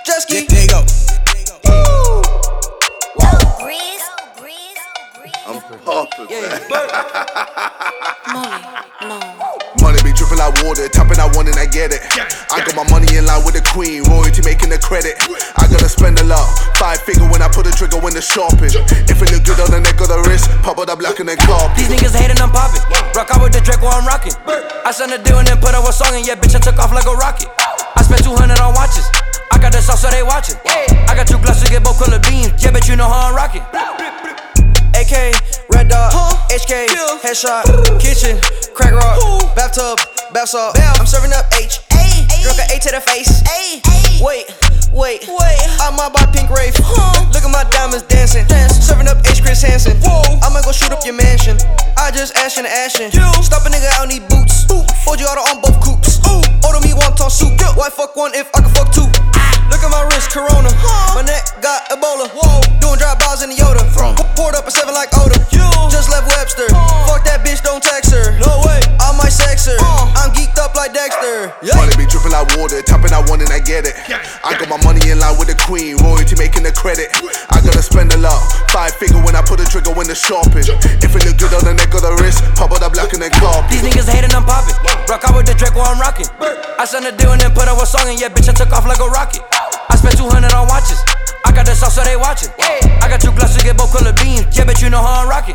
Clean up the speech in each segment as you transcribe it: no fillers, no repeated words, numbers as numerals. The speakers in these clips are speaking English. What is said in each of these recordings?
jet ski. There you go. I'm poppin'. Money be dripping like water, tapping I want and I get it. I got my money in line with the queen, royalty making the credit. I gotta spend a lot, 5 figure when I put a trigger when the shopping. If it look good on the neck or the wrist, pop out the black and then carpet. These niggas hating, I'm popping. Rock out with the Draco, I'm rocking. I signed a deal and then put out a song and yeah, bitch, I took off like a rocket. I spent 200 on watches. I got the sauce so they watching. I got 2 glasses to get both color beams. Yeah, bitch, you know how I'm rocking. AK, red dot, HK, headshot, kitchen, crack rock, bathtub, bath salt. I'm serving up H, drunk a A to the face. Wait, I might buy pink Wraith. Look at my diamonds dancing. Serving up H Chris Hansen. I'ma go shoot up your mansion. I just ashin' and ashin'. Stop a nigga out, need boots. Hold you auto on both coupes. Order me wonton soup. Why fuck one if I can fuck 2? Look at my wrist, Corona. My neck got Ebola. Doing drive-bys in the Yoda. Poured up a 7 like Oda. Just left Webster. Fuck that bitch, don't text her. No way, I might sex her. I'm geeked up like Dexter. Money be dripping like water, tapping I want and I get it. I got my money in line with the queen, royalty making the credit. I gotta spend a lot, 5 figure when I put a trigger when the shopping. If it look good on the neck or the wrist, pop out the black and then carpet. These niggas hating, I'm popping. Rock out with the Draco, I'm rocking. I signed a deal and then put out a song and yeah, bitch, I took off like a rocket. I spent 200 on watches. I got the sauce so they watching. I got 2 glasses to get both color beams. Yeah, bitch, you know how I'm rocking.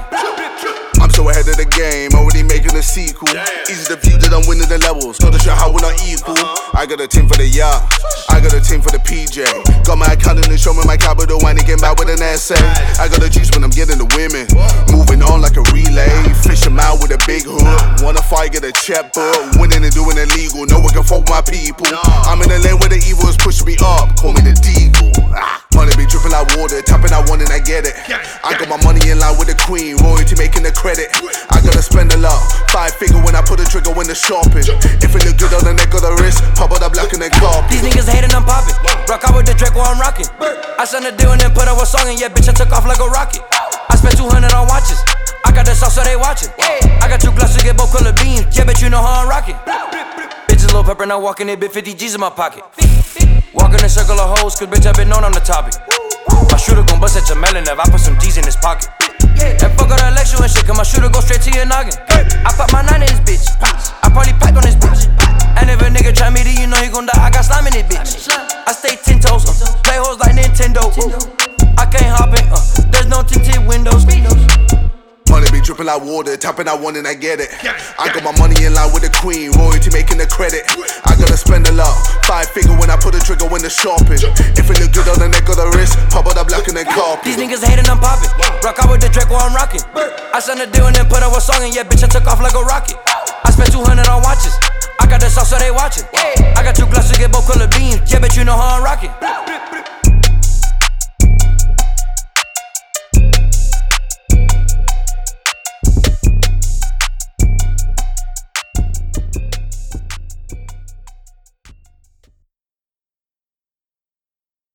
I'm so ahead of the game, already making a sequel. Easy to view that I'm winning the levels. Gotta show how we're not equal. I got a team for the yacht, I got a team for the PJ. Got my accountant and show me my capital when they get back with an essay. I got the juice when I'm getting the women. Moving on like a relay, fish 'em out with a big hook. Wanna fight, get a check book. Winning and doing illegal, no one can fuck my people. I'm in the lane where the evil is pushing me up, call me the Deagle. Money be dripping like water, tapping I want and I get it. I got my money in line with the queen, royalty making the credit. I gotta spend a lot, 5 figure when I put a trigger when the shopping. If it look good on the neck or the wrist, pop out the black and then carpet. These niggas hating, I'm popping. Rock out with the Draco, I'm rocking. I signed a deal and then put out a song and yeah, bitch, I took off like a rocket. I spent 200 on watches. I got the sauce so they watching. I got 2 glasses to get both color beams. Yeah, bitch, you know how I'm rocking. Bitches low pepper, now walking it, bit 50 G's in my pocket. Walk in a circle of hoes, cause bitch, I been known I'm the topic. My shooter gon' bust at your melon if I put some G's in his pocket. And fuck all that lecture and shit, cause my shooter go straight to your noggin. I pop my 9 in his bitch. I probably packed on his bitch. And if a nigga try me, then you know he gon' die. I got slime in it, bitch. I stay 10 toes, play hoes like Nintendo. I can't hop in, there's no tinted windows. Money be dripping like water, tapping I want and I get it. I got my money in line with the queen, royalty making the credit. I gotta spend a lot, 5 figure when I put a trigger when the shopping. If it look good on the neck or the wrist, pop out the black and then carpet. These niggas hating, I'm popping. Rock out with the Draco, I'm rocking. I signed a deal and then put out a song and yeah, bitch, I took off like a rocket. I spent 200 on watches. I got the sauce so they watching. I got 2 glasses to get both color beams. Yeah, bitch, you know how I'm rocking.